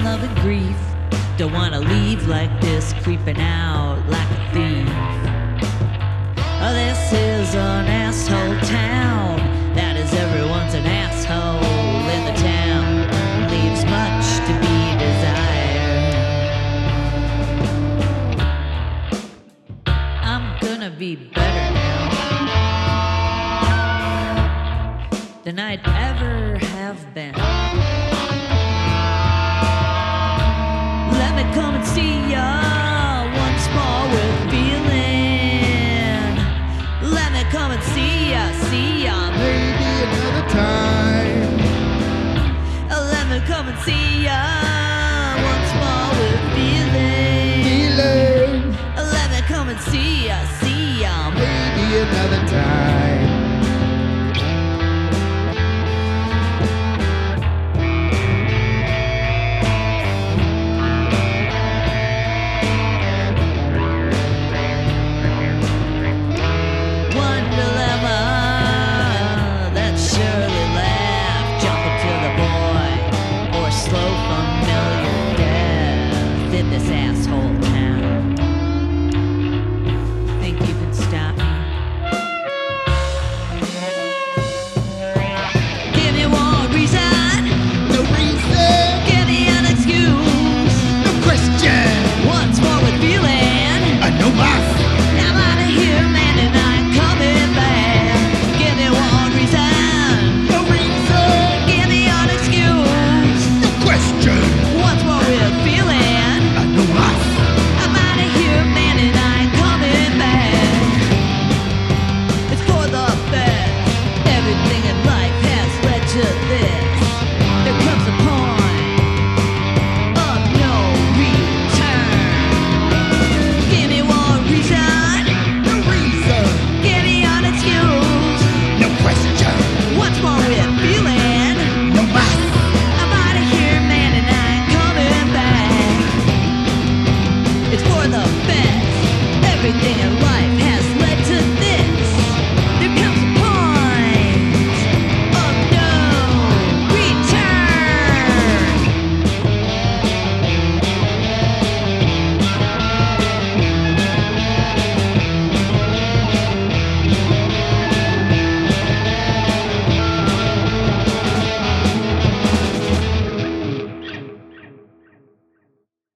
love and grief. Don't wanna leave like this, creeping out like a thief. Oh, this is an asshole town. That is, everyone's an asshole in the town. Leaves much to be desired. I'm gonna be better now than I'd ever have been. Let me come and see ya once more with feeling. Let me come and see ya, Maybe another time. Let me come and see ya once more with feeling. Feeling. Let me come and see ya, Maybe another